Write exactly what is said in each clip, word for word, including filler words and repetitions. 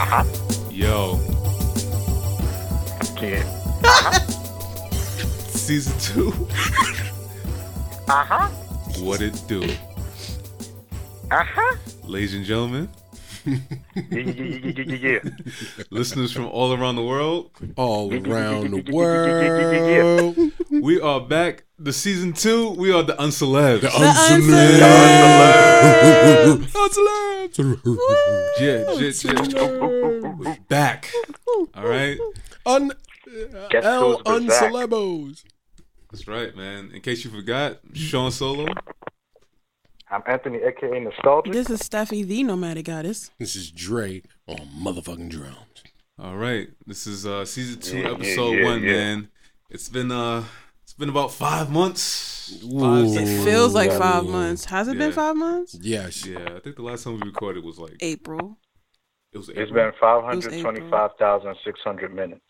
Uh-huh. Yo. Yeah. Uh-huh. Season two. Uh-huh. What it do? Uh-huh. Ladies and gentlemen. Yeah, yeah, yeah, yeah, yeah, yeah. Listeners from all around the world. All around the world. We are back. The season two. We are the Uncelebs. The Uncelebs. Uncelebs. Yeah, yeah, yeah. We back. All right. Un- Guess El who's back? Uncelebos. That's right, man. In case you forgot, Sean Solo. I'm Anthony, a k a. Nostalgic. This is Steffi, the nomadic goddess. This is Dre on motherfucking drums. All right. This is uh, season two, Yeah, yeah, episode yeah, one, yeah. man. It's been uh, it's been about five months. Ooh. Five, six It months. feels like Ooh. five months. Has it Yeah. been five months? Yes. Yeah, I think the last time we recorded was like April. it was. It's April. been five hundred twenty-five thousand six hundred minutes.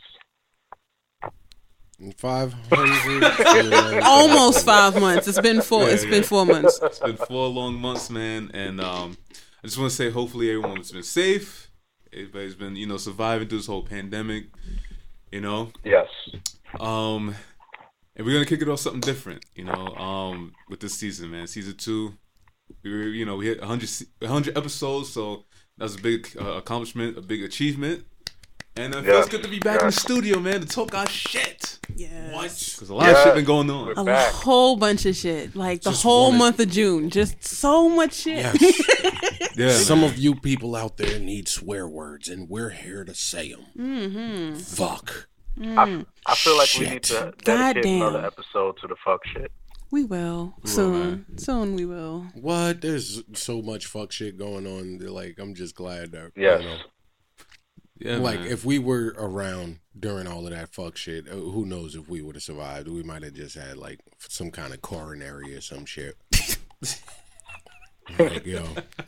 five hundred. Almost five months. It's been four. Yeah, It's yeah. been four months. It's been four long months, man, and um, I just want to say, hopefully, everyone's been safe. Everybody's been, you know, surviving through this whole pandemic. You know, Yes. um, and we're gonna kick it off something different. You know, um, with this season, man, season two. We were, you know, we hit one hundred, one hundred episodes, so that was a big uh, accomplishment, a big achievement. And it feels Yes. good to be back in the Yes. studio, man, to talk our shit. Yeah. Because a lot of Yes. shit been going on. We're A back. whole bunch of shit. Like the Just whole wanted- month of June. Just so much shit. Yes. Yeah, Some man. of you people out there need swear words, and we're here to say them. Mm-hmm. Fuck. I, I feel like we need Shit. to dedicate Goddamn. another episode to the fuck shit. We will. We will, Soon. man. Soon we will. What? There's so much fuck shit going on. They're Like, I'm just glad that. Yes. You know, Yeah, like, man. if we were around during all of that fuck shit, uh, who knows if we would have survived? We might have just had, like, some kind of coronary or some shit. Like, yo.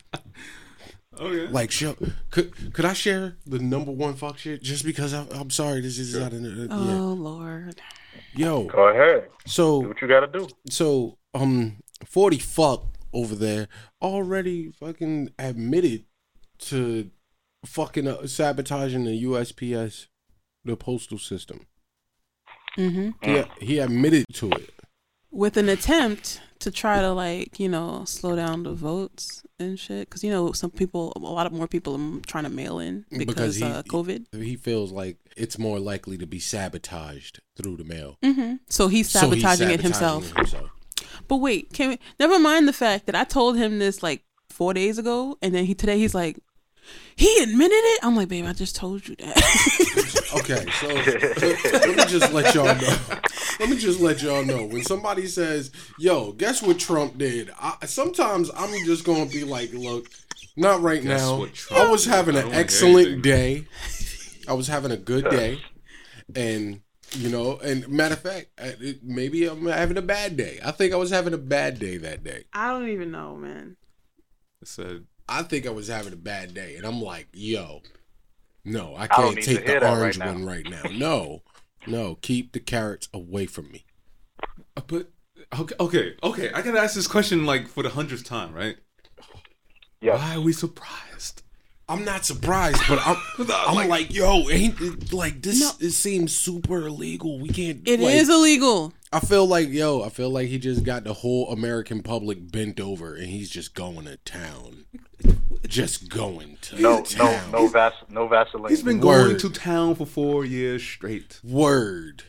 Okay. Like, show, could could I share the number one fuck shit? Just because I, I'm sorry, this is not an. Uh, Oh yeah. Lord. Yo, Go ahead. Do so what you gotta do. so um, forty fuck over there already fucking admitted to fucking uh, sabotaging the U S P S, the postal system. Mm-hmm. He he admitted to it. With an attempt to try to, like, you know, slow down the votes and shit. Because, you know, some people, a lot of more people are trying to mail in because, Because he- uh, COVID. He feels like it's more likely to be sabotaged through the mail. Mm-hmm. So he's So sabotaging, he's sabotaging it himself. it himself. But wait, can we, never mind the fact that I told him this like four days ago, and then he today he's like, he admitted it. I'm like, babe, I just told you that. Okay, so let, let me just let y'all know. Let me just let y'all know. When somebody says, yo, guess what Trump did? I, sometimes I'm just going to be like, look, not right Guess now. what Trump I was did? having I an don't wanna hear excellent anything. day. I was having a good day. And, you know, and matter of fact, I- it, maybe I'm having a bad day. I think I was having a bad day that day. I don't even know, man. I said, I think I was having a bad day. And I'm like, yo, no, I I don't can't need take to hear the that orange right now. one right now. No, no, keep the carrots away from me. uh, but okay, okay, okay. I gotta ask this question like for the hundredth time, right? Yes. Why are we surprised? I'm not surprised, but I'm, I'm like, yo, ain't it, like this? No. It seems super illegal. We can't. It is like, illegal. I feel like, yo, I feel like he just got the whole American public bent over, and he's just going to town. Just going to No, no, town. no, vas- no Vaseline. He's been going Word. to town for four years straight. Word.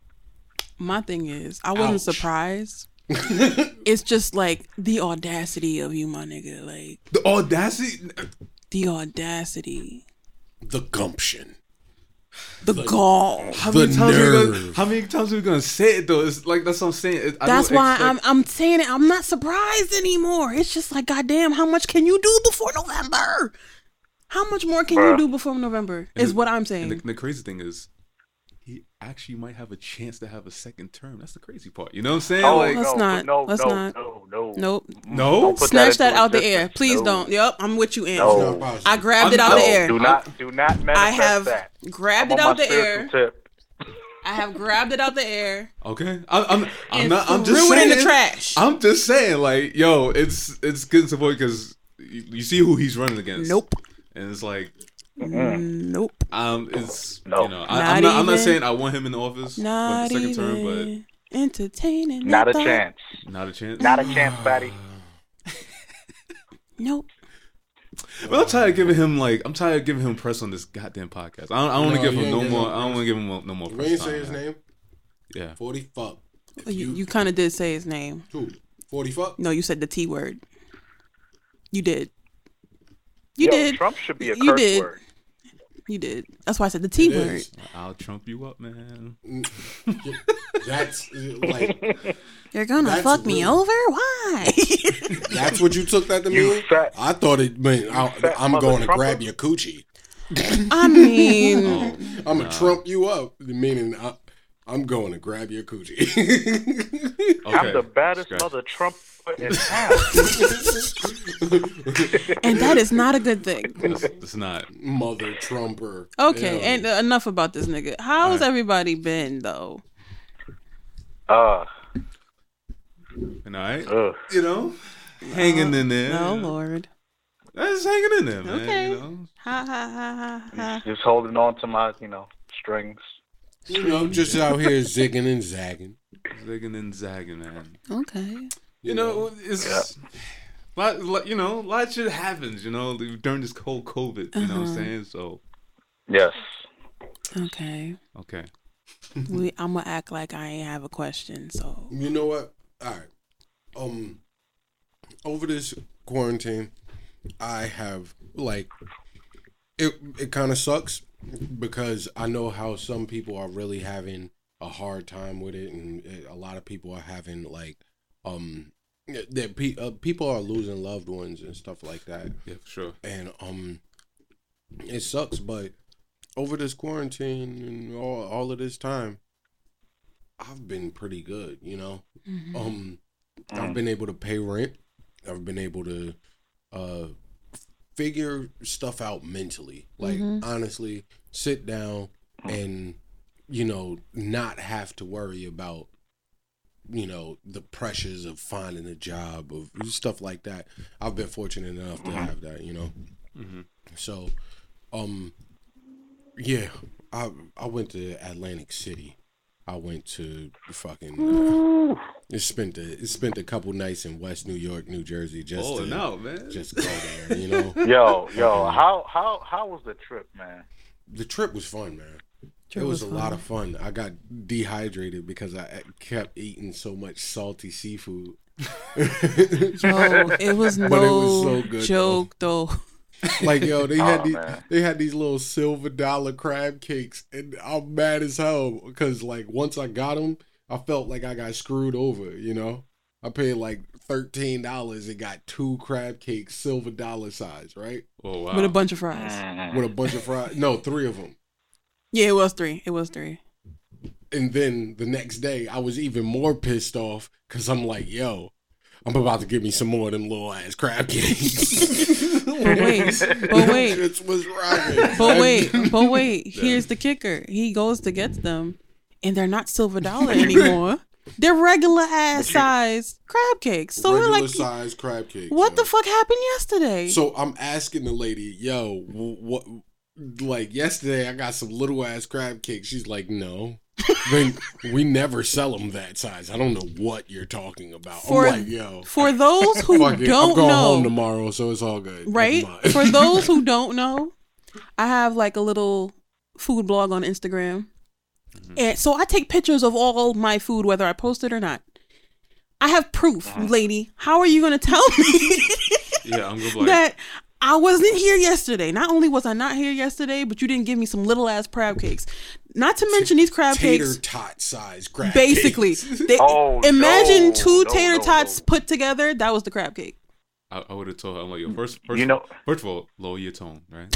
My thing is, I wasn't Ouch. surprised. It's just like the audacity of you, my nigga. Like The audacity. the audacity, The gumption. the gall. How The many times are we gonna, nerve. how many times are we gonna say it though? It's like that's what I'm saying. It, I That's don't why expect- I'm I'm saying it. I'm not surprised anymore. It's just like, goddamn, how much can you do before November? How much more can Bruh. you do before November? And Is the- what I'm And saying. the, the crazy thing is, he actually might have a chance to have a second term. That's the crazy part. You know what I'm saying? Oh, like, Let's no, not. No, Let's no, not. no, no. Nope. no. Don't put Snatch that that into out the air. existence. Please No. don't. Yep, I'm with you, Ann. No. I grabbed it out I'm- the no, air. Do not, do not manifest I have that. grabbed I'm it on out my the air. spiritual tip. I have grabbed it out the air Okay, I'm. I'm, I'm and not. I'm threw just it saying. in the trash. I'm just saying, like, yo, it's it's getting to the point because you, you see who he's running against. Nope. And it's like, Mm-mm. Nope. Um, it's No. you know, I, Not I'm not. I'm not even- saying I want him in the office Not for the second even term, entertaining. Not a that thought. chance. but not a chance. Not a chance, Fatty. Nope. But I'm tired of giving him like I'm tired of giving him press on this goddamn podcast. I don't, I don't want No, to give you him ain't no giving more. him I don't want to give him no more We press ain't time, say his man. name. Yeah. forty fuck. Well, you you kind of did say his name. Who? forty fuck? No, you said the T word. You did. You Yo, did. Trump should be a You curse did. word. You did. That's why I said the T It word. is. I'll trump you up, man. That's like You're gonna That's fuck me rude. over? Why? that's what you took that to You mean. fat- I thought it meant I, fat I'm mother going to trumper. grab your coochie. I mean, Oh, I'm nah. gonna trump you up, meaning I, I'm going to grab your coochie. Okay. I'm the baddest Scratch. mother Trump in town. and that is not a good thing. It's, it's not. Mother Trumper. Okay, Ew. and uh, enough about this nigga. How's Alright. everybody been though? Uh, And all right. ugh. You know, hanging in there. Oh you know. Lord. That's hanging in there, man. Okay. You know. Ha ha ha ha ha. Just holding on to my, you know, strings. You know, just out here zigging and zagging. Zigging and zagging, man. Okay. You know, it's lot, lot- you know, a lot of shit happens, you know, during this whole COVID, you know what I'm Uh-huh. saying? So, Yes. Okay. okay. We. I'm gonna act like I ain't have a question. So. You know what? All right. Um, over this quarantine, I have like it. It kind of sucks because I know how some people are really having a hard time with it, and a lot of people are having like um that pe- uh, people are losing loved ones and stuff like that, Yeah, for sure. and um it sucks. But over this quarantine and all all of this time, I've been pretty good, you know. Mhm. Um, I've been able to pay rent. I've been able to uh figure stuff out mentally. Like Mhm. honestly, sit down and you know not have to worry about you know the pressures of finding a job of stuff like that. I've been fortunate enough to have that, you know. Mhm. So, um, yeah, I I went to Atlantic City. I went to fucking. Uh, it spent a it spent a couple nights in West New York, New Jersey, just Oh, to no, man. just go there. You know, Yo, yo, how how how was the trip, man? the trip was fun, man. Trip it was, was a lot fun. of fun. I got dehydrated because I kept eating so much salty seafood. Yo, it was no But it was so good, joke though. Like yo, they had Oh, these man. they had these little silver dollar crab cakes, and I'm mad as hell because like once I got them, I felt like I got screwed over. You know, I paid like thirteen dollars and got two crab cakes, silver dollar size, right, Oh, wow. With a bunch of fries. Mm. with a bunch of fries. No, three of them. Yeah, it was three. It was three. And then the next day, I was even more pissed off because I'm like, yo, I'm about to give me some more of them little ass crab cakes. But wait, but wait. Shits was rocking. But wait, but wait. Here's the kicker. He goes to get them, and they're not silver dollar anymore. They're regular ass size crab cakes. So we're Regular like, size crab cakes. what yo. the fuck happened yesterday? So I'm asking the lady, yo, wh- what? Like yesterday, I got some little ass crab cakes. She's like, no, then we never sell them that size. I don't know what you're talking about. For- I'm like, yo, For those who fuck it. I'm don't going home know, tomorrow, so it's all good. Never right? mind. For those who don't know, I have like a little food blog on Instagram. And so I take pictures of all my food, whether I post it or not. I have proof, lady. How are you going to tell me Yeah, I'm good. Like, that I wasn't here yesterday? Not only was I not here yesterday, but you didn't give me some little ass crab cakes. Not to mention these crab tater cakes. tot size crab Basically, cakes. they, Oh, imagine no, two no, tater no, tots no. put together. That was the crab cake. I, I would have told her, I'm like, yo, first, first, You know- first of all, lower your tone, right?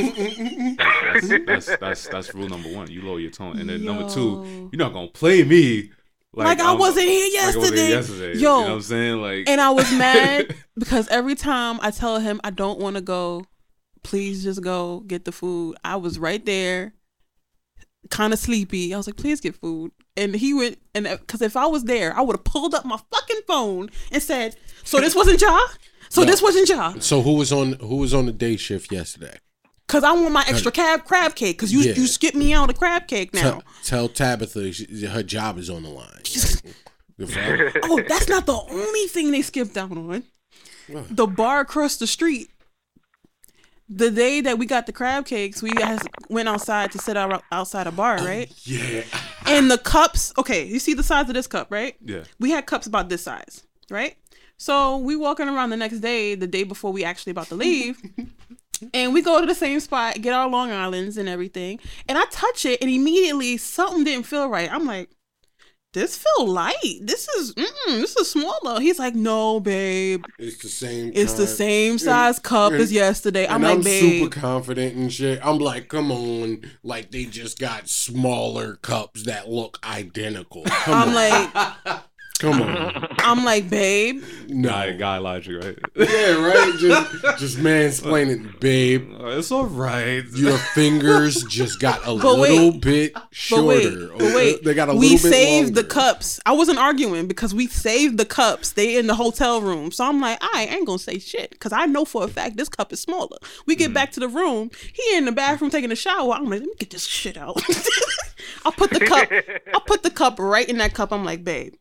that's, that's, that's, that's rule number one. You lower your tone. And then number Yo. two, you're not going to play me Like, I I'm- wasn't here like I wasn't here yesterday. yesterday. Yo. You know what I'm saying? Like, And I was mad because every time I tell him I don't want to go, please just go get the food. I was right there, kind of sleepy. I was like, please get food. And he went, and because if I was there, I would have pulled up my fucking phone and said, so this wasn't y'all? So No. this wasn't y'all? So who was on who was on the day shift yesterday? Cause I want my extra crab crab cake. Cause you Yeah. you skipped me out of crab cake now. Tell, tell Tabitha she, her job is on the line. The fuck? Oh, that's not the only thing they skipped out on. What? The bar across the street. The day that we got the crab cakes, we guys went outside to sit out outside a bar, right? Yeah. And the cups, okay, you see the size of this cup, right? Yeah. We had cups about this size, right? So we walking around the next day, the day before we actually about to leave, and we go to the same spot, get our Long Islands and everything, and I touch it, and immediately something didn't feel right. I'm like, this feel light. This is, mm-mm, this is smaller. He's like, no, babe. It's the same. It's the kind. same size cup and- as yesterday. I'm And like, I'm babe. super confident and shit. I'm like, come on, like they just got smaller cups that look identical. Come I'm on, like, come on. I'm like, babe. No, Guy, guy logic, right? yeah, right. Just, just mansplaining, babe. Uh, it's all right. Your fingers just got a But little wait. bit But shorter. wait, but okay? wait. They got a we little bit saved the longer. cups. I wasn't arguing because we saved the cups. They in the hotel room. So I'm like, I ain't gonna say shit because I know for a fact this cup is smaller. We get back to the room. He in the bathroom taking a shower. I'm like, let me get this shit out. I'll put the cup. I'll put the cup right in that cup. I'm like, babe.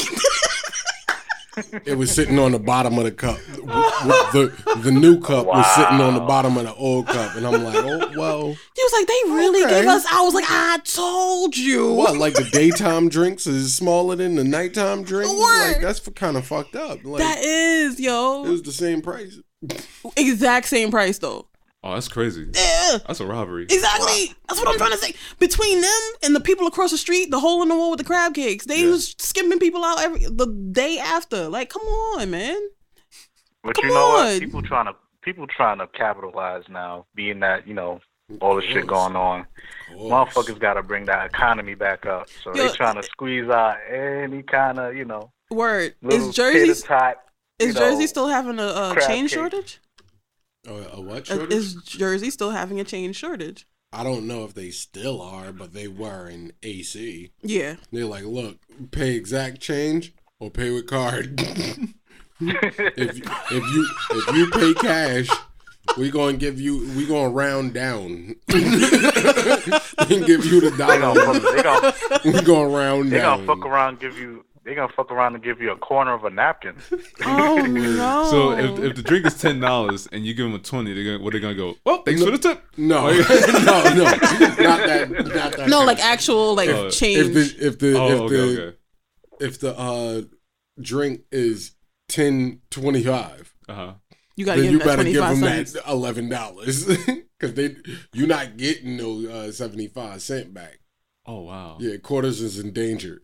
It was sitting on the bottom of the cup. The the new cup was sitting on the bottom of the old cup, and I'm like, oh well. He was like, they really Okay. gave us. I was like, I told you. What, like the daytime drinks is smaller than the nighttime drinks? Word. Like that's kind of fucked up. Like That is, yo. it was the same price. Exact same price though. Oh, that's crazy. Yeah. That's a robbery. Exactly. That's what I'm trying to say. Between them and the people across the street, the hole in the wall with the crab cakes, they Yeah. was skimming people out every the day after. Like, come on, man. But Come you know on. what? People trying to people trying to capitalize now, being that you know all the shit going on. Motherfuckers got to bring that economy back up. So Yo, they trying to squeeze out any kind of you know Word. little Is Jersey type. is Jersey still having a, a crab chain cake. shortage? Oh, a what Uh, shortage? Is Jersey still having a chain shortage? I don't know if they still are, but they were in A C. Yeah. They're like, look, pay exact change or pay with card. if if you if you pay cash, we gonna give you we gonna round down and give you the They gonna, dollar. fuck, they gonna We gonna round they down. gonna fuck around and give you they gonna fuck around and give you a corner of a napkin. Oh no. So if, if the drink is ten dollars and you give them a twenty, they're gonna what they gonna go? Well, thanks for the tip. No, no, no, not that. Not that. no, kind like of- actual like Oh, if change. if the if the Oh, if okay, the okay. if the uh drink is ten twenty five. Uh huh. you gotta Then give you that better twenty give five them cents. that eleven dollars because they you're not getting no uh, seventy five cent back. Oh wow. Yeah, quarters is endangered.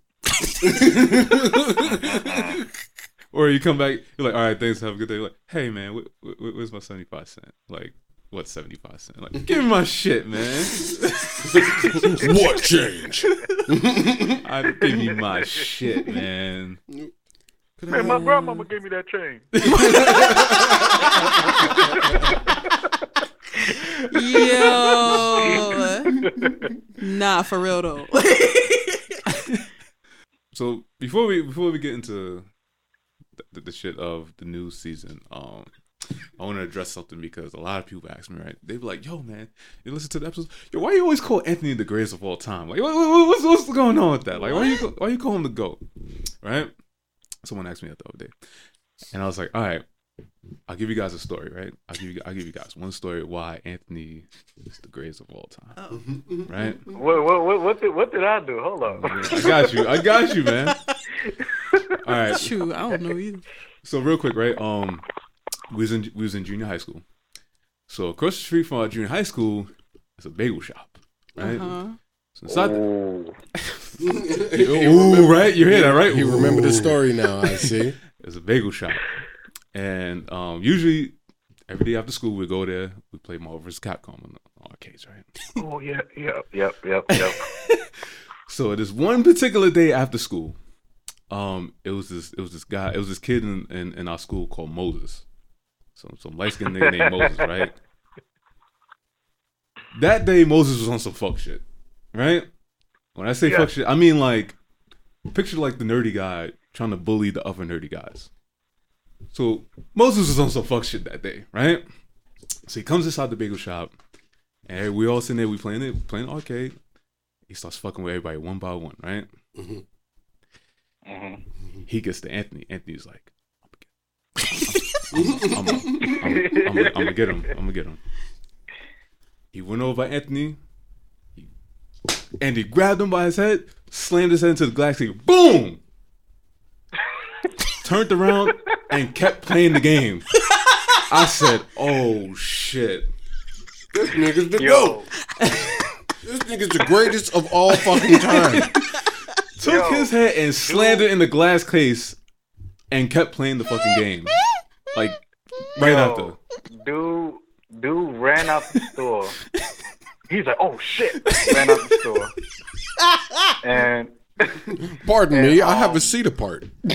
Or you come back, you're like, all right, thanks, have a good day. You're like, hey man, wh- wh- where's my seventy five cent? Like, what's seventy five cent? Like, give me my shit, man. What change? I give you my shit, man. Hey, my grandmama gave me that chain. Yo. Nah, for real though. So before we before we get into the, the shit of the new season, um, I want to address something because a lot of people ask me, right? They be like, "Yo, man, you listen to the episodes? Yo, why you always call Anthony the greatest of all time? Like, what, what, what's what's going on with that? Like, why you call- why you call him the GOAT?" Right? Someone asked me that the other day, and I was like, "All right, I'll give you guys a story, right? I'll give you I'll give you guys one story why Anthony is the greatest of all time, right?" What, what, what, what, did, what did I do? Hold on. I got you. I got you, man. All right. Shoot, I don't know either. So real quick, right? Um, we was in we was in junior high school. So across the street from our junior high school is a bagel shop, right? Uh-huh. So inside, Ooh. ooh, right? You hear that, right? You remember the Ooh. story now, I see. There's a bagel shop, and um, usually every day after school we go there. We play Marvel versus. Capcom on the arcades, right? Oh, yeah, yep, yep, yep, yep. So this one particular day after school, um, it was this it was this guy, it was this kid in, in, in our school called Moses. Some some light skinned nigga named Moses, right? That day Moses was on some fuck shit. Right? When I say Yeah. fuck shit, I mean like picture like the nerdy guy trying to bully the other nerdy guys. So Moses was on some fuck shit that day, right? So he comes inside the bagel shop And we all sitting there, we playing it, playing arcade. He starts fucking with everybody one by one, right? Mm-hmm. Mm-hmm. He gets to Anthony. Anthony's like, I'm gonna get him. I'm gonna get him. He went over by Anthony, he, and he grabbed him by his head, slammed his head into the glass. He boom, turned around and kept playing the game. I said, "Oh shit, this nigga's the Yo. GOAT. This nigga's the greatest of all fucking time." Took Yo, his head and slammed dude. it in the glass case and kept playing the fucking game. Like, right Yo, after. Dude, dude ran out the store. He's like, oh shit. Ran out the store. And Pardon And, me, I have um, a seat apart. and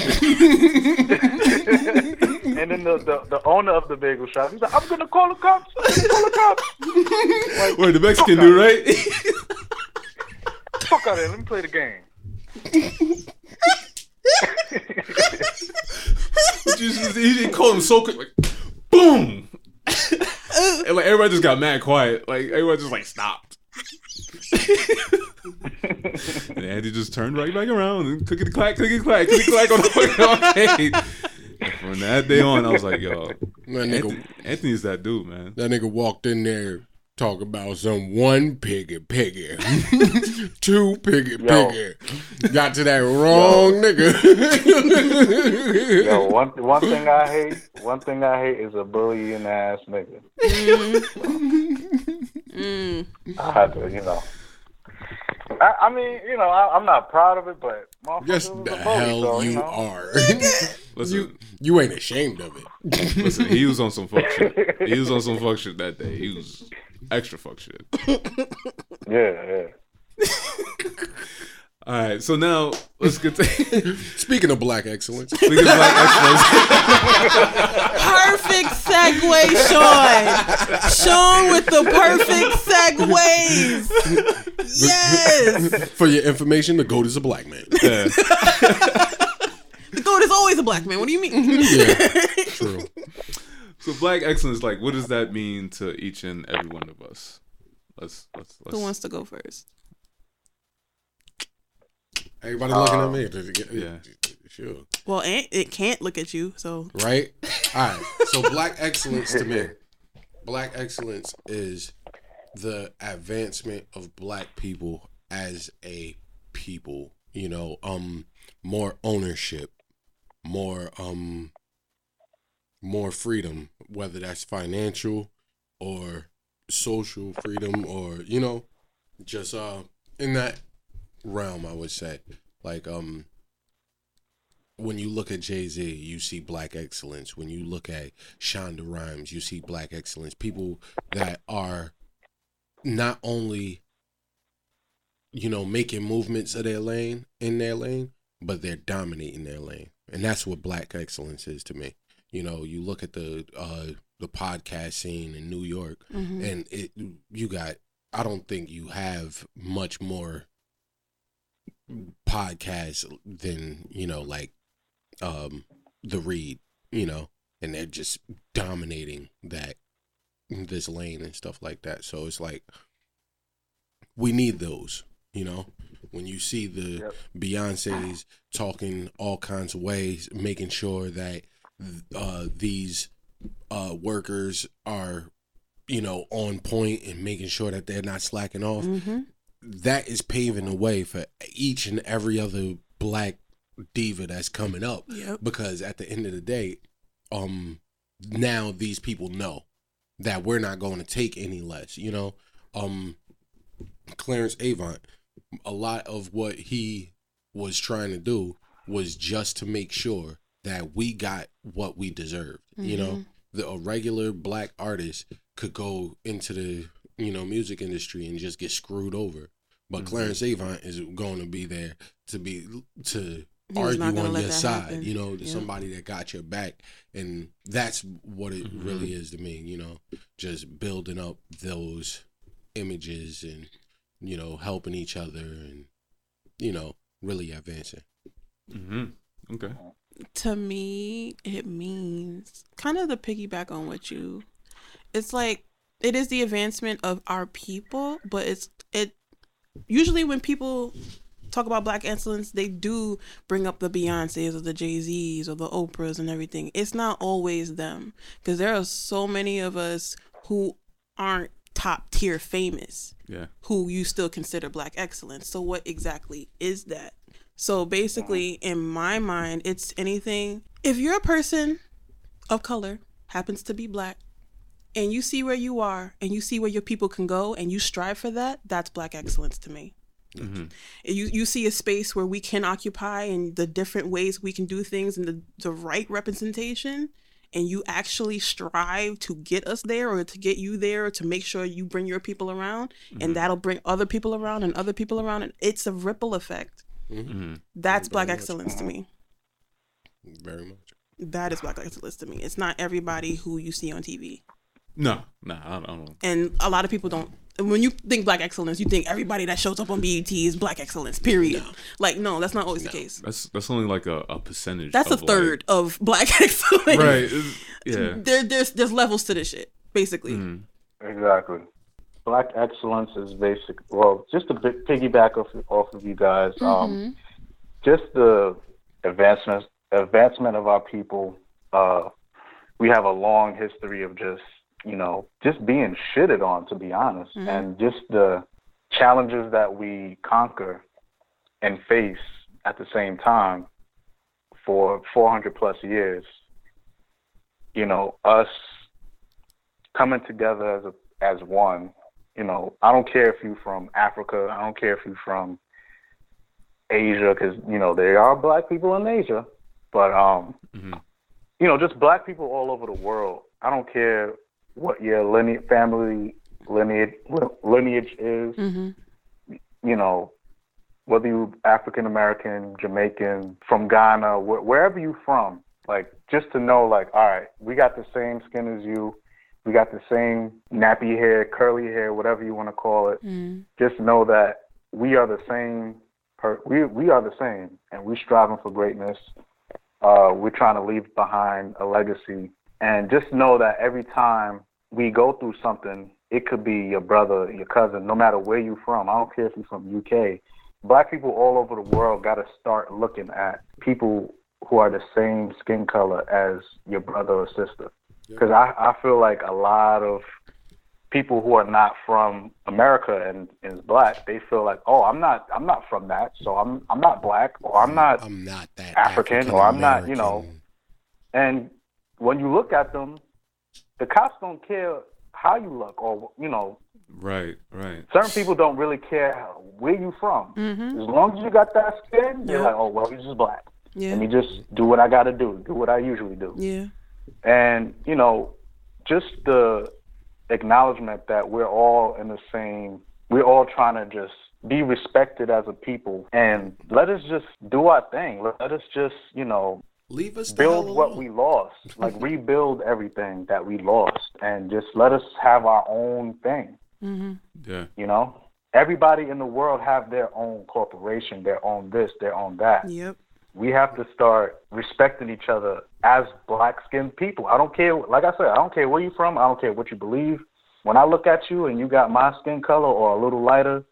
then the, the, the owner of the bagel shop, he's like, I'm gonna call the cops. I'm gonna call the cops. Like, Wait, the Mexican fuck dude, out right? Fuck out of here. Let me play the game. Just, he didn't call him so quick, like, boom! And like everybody just got mad quiet. Like everybody just like stopped. And Andy just turned right back around and clickety clack, clickety clack, clickety clack on the fucking arcade. And from that day on, I was like, yo, That nigga, Anthony, Anthony's that dude, man. that nigga walked in there talking about some one piggy piggy, two piggy Yo. piggy. Got to that wrong nigga. Yo, one one thing I hate, one thing I hate is a bullying ass nigga. Mm. I had to, you know. I, I mean, you know, I, I'm not proud of it, but motherfucker Yes, was the a bully, hell so, you you know. are. Listen, you you ain't ashamed of it. listen, he was on some fuck shit. He was on some fuck shit that day. He was extra fuck shit. Yeah, yeah. All right, so now let's get to Speaking of black excellence, speaking of black excellence. Perfect segue, Sean. Sean with the perfect segues. Yes. for your information, the GOAT is a black man. Yeah. The goat is always a black man. What do you mean? Yeah, true. So black excellence, like, what does that mean to each and every one of us? Let's let's let's. Who wants to go first? Everybody looking Um, at me. Yeah. Sure. Well, it, it can't look at you, so Right? All right. So black excellence to me, black excellence is the advancement of black people as a people. You know, um, more ownership, more um, more freedom, whether that's financial or social freedom, or you know, just uh, in that realm, I would say, like um. When you look at Jay-Z, you see black excellence. When you look at Shonda Rhimes, you see black excellence. People that are not only, you know, making movements of their lane, in their lane, but they're dominating their lane. And that's what black excellence is to me. You know, you look at the uh, the podcast scene in New York, Mhm. and it you got, I don't think you have much more podcasts than, you know, like, um the Read, you know, and they're just dominating that this lane and stuff like that. So it's like we need those, you know. When you see the Yep. Beyonce's talking all kinds of ways, making sure that uh these uh workers are, you know, on point and making sure that they're not slacking off, mm-hmm. that is paving the way for each and every other black diva that's coming up. Yep. Because at the end of the day, um now these people know that we're not going to take any less, you know. um Clarence Avant, a lot of what he was trying to do was just to make sure that we got what we deserved. You know, the a regular black artist could go into the, you know, music industry and just get screwed over, but Mhm. Clarence Avant is going to be there to be to He was argue not gonna on let your that side. happen. You know, Yeah. somebody that got your back, and that's what it Mhm. really is to me. You know, just building up those images and, you know, helping each other and, you know, really advancing. Mm-hmm. Okay. To me, it means kind of to piggyback on what you. It's like It is the advancement of our people, but it's it. Usually, when people talk about Black excellence, they do bring up the Beyoncés or the Jay-Z's or the Oprahs and everything. It's not always them, because there are so many of us who aren't top tier famous, yeah, who you still consider Black excellence. So what exactly is that? So basically, in my mind, it's anything. If you're a person of color, happens to be Black, and you see where you are and you see where your people can go and you strive for that, that's Black excellence to me. Mm-hmm. You you see a space where we can occupy and the different ways we can do things and the, the right representation, and you actually strive to get us there or to get you there or to make sure you bring your people around, mm-hmm. and that'll bring other people around and other people around, and it's a ripple effect. Mm-hmm. That's Black excellence to me. Very much. That is Black excellence to me. It's not everybody who you see on T V. No, no, I don't, I don't know. And a lot of people don't. When you think Black excellence, you think everybody that shows up on B E T is Black excellence. Period. No. Like, no, that's not always no. the case. That's that's only like a, a percentage. That's of a third like, of Black excellence. Right. Yeah. There, there's there's levels to this shit, basically. Mm. Exactly. Black excellence is basic. Well, just to big piggyback off off of you guys, mm-hmm. um, just the advancement advancement of our people. Uh, we have a long history of just. you know, just being shitted on, to be honest, mm-hmm. and just the challenges that we conquer and face at the same time for four hundred plus years. You know, us coming together as a, as one. You know, I don't care if you're from Africa. I don't care if you're from Asia, because, you know, there are Black people in Asia. But, um, mm-hmm. you know, just Black people all over the world. I don't care what your lineage, family lineage lineage is, mm-hmm. you know, whether you African American, Jamaican, from Ghana, wh- wherever you from, like, just to know, like, all right, we got the same skin as you, we got the same nappy hair, curly hair, whatever you want to call it. Mm. Just know that we are the same. Per- we we are the same, and we're striving for greatness. Uh, we're trying to leave behind a legacy. And just know that every time we go through something, it could be your brother, your cousin, no matter where you're from. I don't care if you're from U K. Black people all over the world got to start looking at people who are the same skin color as your brother or sister. Because I, I feel like a lot of people who are not from America and, and is Black, they feel like, oh, I'm not I'm not from that, so I'm I'm not Black, or I'm not, I'm not that African, African or I'm not, you know. And when you look at them, the cops don't care how you look, or, you know. Right, right. Certain people don't really care where you from. Mm-hmm. As long as you got that skin, they're yeah. like, oh, well, he's just Black. Yeah. Let me just do what I got to do, do what I usually do. Yeah. And, you know, just the acknowledgement that we're all in the same, we're all trying to just be respected as a people, and let us just do our thing. Let us just, you know, leave us build what we lost, like rebuild everything that we lost, and just let us have our own thing. Mm-hmm. Yeah. You know, everybody in the world have their own corporation, their own this, their own that. Yep. We have to start respecting each other as Black-skinned people. I don't care, like I said, I don't care where you're from. I don't care what you believe. When I look at you and you got my skin color or a little lighter,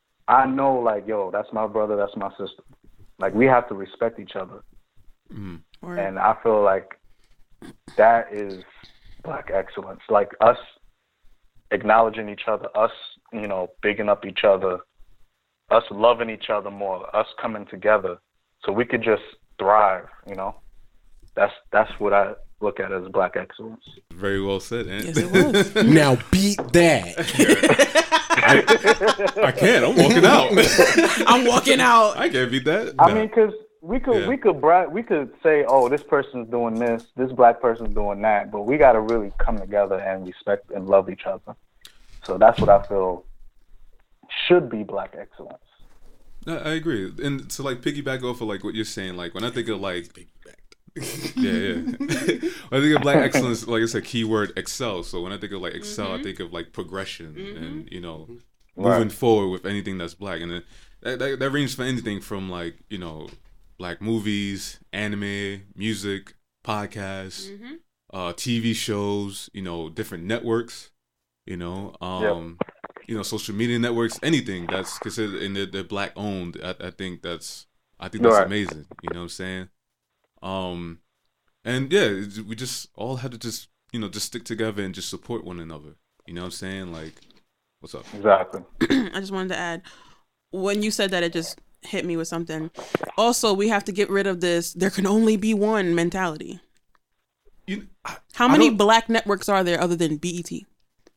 I know, like, yo, that's my brother, that's my sister. Like, we have to respect each other. Mm-hmm. Or, and I feel like that is Black excellence. Like, us acknowledging each other, us, you know, bigging up each other, us loving each other more, us coming together so we could just thrive, you know. That's that's what I look at as Black excellence. Very well said, Ant. Yes, it was. Now beat that. I, I can't. I'm walking out. I'm walking out. I can't beat that. I no. mean, because we could yeah. we could brag, we could say, oh, this person's doing this, this Black person's doing that, but we got to really come together and respect and love each other. So that's what I feel should be Black excellence. I agree, and to like piggyback off of like what you're saying, like when I think of like, yeah, yeah, when I think of Black excellence, like it's a keyword, excel. So when I think of like excel, mm-hmm. I think of like progression mm-hmm. and you know right. moving forward with anything that's Black, and then that, that that ranges for anything from like you know Black movies, anime, music, podcasts, mm-hmm. uh, T V shows, you know, different networks. You know, um, yep. you know, social media networks, anything that's considered and they're, they're black owned. I, I think that's I think that's right. amazing. You know what I'm saying? Um, and yeah, we just all had to just you know just stick together and just support one another. You know what I'm saying? Like, what's up? Exactly. I just wanted to add, when you said that, it just hit me with something. Also, we have to get rid of this "there can only be one" mentality. You, I, How many black networks are there other than B E T?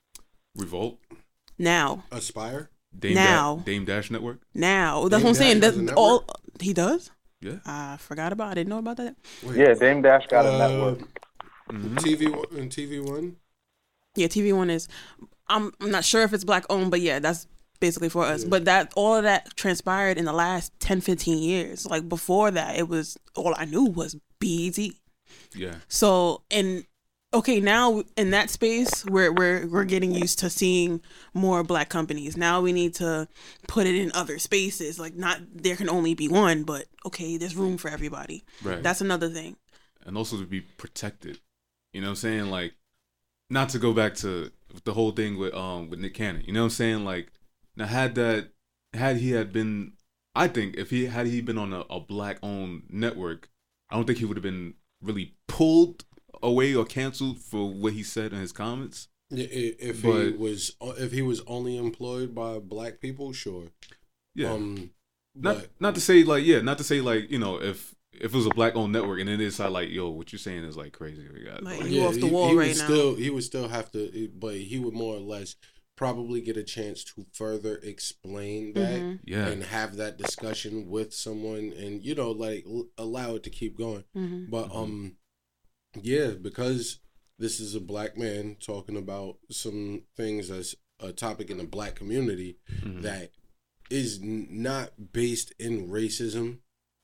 Revolt. Now. Aspire. Dame now. Da- Dame Dash Network. Now. That's Dame what I'm saying. That all he does. Yeah. I forgot about. I didn't know about that. Wait. Yeah, Dame Dash got uh, a network. Mm-hmm. T V one and T V one. Yeah, T V one is. I'm I'm not sure if it's black owned, but yeah, that's basically for us. Yeah. But that all of that transpired in the last ten, fifteen years. Like before that, it was all I knew was B E T. Yeah. So and okay, now in that space, we're we're we're getting used to seeing more black companies. Now we need to put it in other spaces. Like not there can only be one, but okay, there's room for everybody. Right. That's another thing. And also to be protected. You know what I'm saying? Like, not to go back to the whole thing with um with Nick Cannon. You know what I'm saying? Like, now had that had he had been, I think if he had he been on a, a black owned network, I don't think he would have been really pulled away or canceled for what he said in his comments. Yeah, if but, he was if he was only employed by black people, sure. Yeah. Um, not but, not to say like yeah, not to say like you know if if it was a black owned network and then it's like yo, what you're saying is like crazy. We got like, like, you yeah, off the he, wall he right would now. Still, he would still have to, but he would more or less probably get a chance to further explain that mm-hmm. yeah. and have that discussion with someone, and you know, like allow it to keep going. Mm-hmm. But mm-hmm. um, yeah, because this is a black man talking about some things as a topic in the black community mm-hmm. that is n- not based in racism,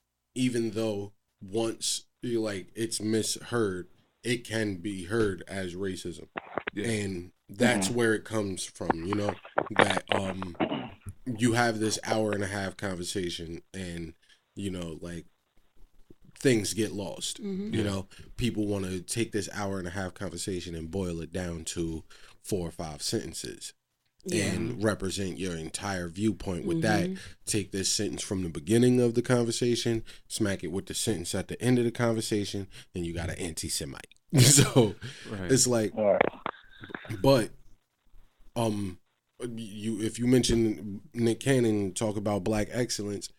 even though once you like it's misheard, it can be heard as racism. Yeah. And that's where it comes from, you know, that um you have this hour and a half conversation and, you know, like things get lost. Mm-hmm. You know, people want to take this hour and a half conversation and boil it down to four or five sentences. Yeah. And represent your entire viewpoint with mm-hmm. that. Take this sentence from the beginning of the conversation, smack it with the sentence at the end of the conversation, and you got an anti-Semite. So right. it's like, right. but um, you if you mention Nick Cannon talk about black excellence,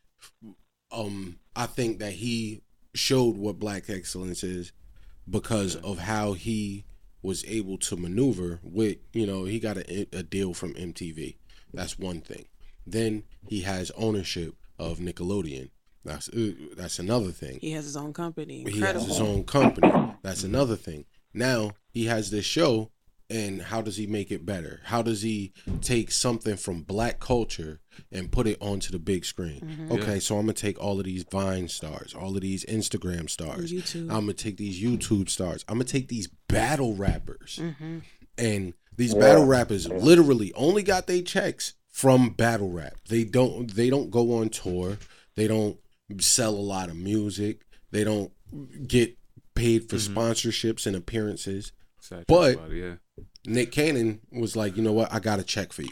um, I think that he showed what black excellence is because yeah. of how he was able to maneuver with, you know, he got a, a deal from M T V. That's one thing. Then he has ownership of Nickelodeon. That's uh, that's another thing. He has his own company. Incredible. He has his own company. That's another thing. Now he has this show, and how does he make it better? How does he take something from black culture and put it onto the big screen? Mm-hmm. Okay, yeah. So I'm gonna take all of these Vine stars, all of these Instagram stars. YouTube. I'm gonna take these YouTube stars. I'm gonna take these battle rappers, mm-hmm. and these yeah. battle rappers literally only got their checks from battle rap. They don't. They don't go on tour. They don't sell a lot of music. They don't get paid for mm-hmm. sponsorships and appearances. Exactly. But it, yeah. Nick Cannon was like, you know what? I got a check for you.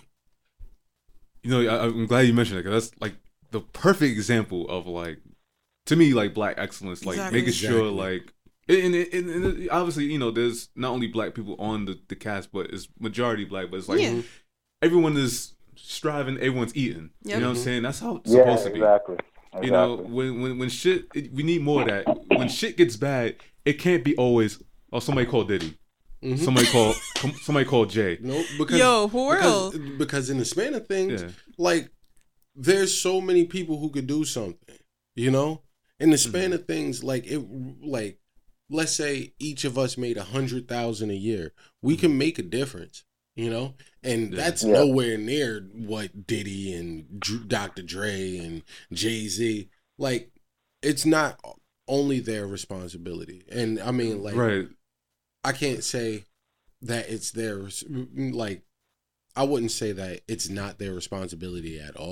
You know, I, I'm glad you mentioned it because that's like the perfect example of like, to me, like black excellence, like exactly. making exactly. sure like, and, and, and, and obviously, you know, there's not only black people on the, the cast, but it's majority black, but it's like yeah. everyone is striving, everyone's eating. Yep. You know what Mm-hmm. I'm saying? That's how it's Yeah, supposed to be. exactly. Exactly. You know, when when when shit, it, we need more of that. When shit gets bad, it can't be always. Oh, somebody called Diddy. Mm-hmm. Somebody called. Somebody called Jay. No, because yo, for real. Because, because in the span of things, Yeah. like there's so many people who could do something. You know, in the span mm-hmm. of things, like it, like let's say each of us made a hundred thousand a year, we can make a difference. You know, and Yeah. that's Yeah. nowhere near what Diddy and Dr- Doctor Dre and Jay-Z, like, it's not only their responsibility. And I mean, like, Right. I can't say that it's their, like, I wouldn't say that it's not their responsibility at all.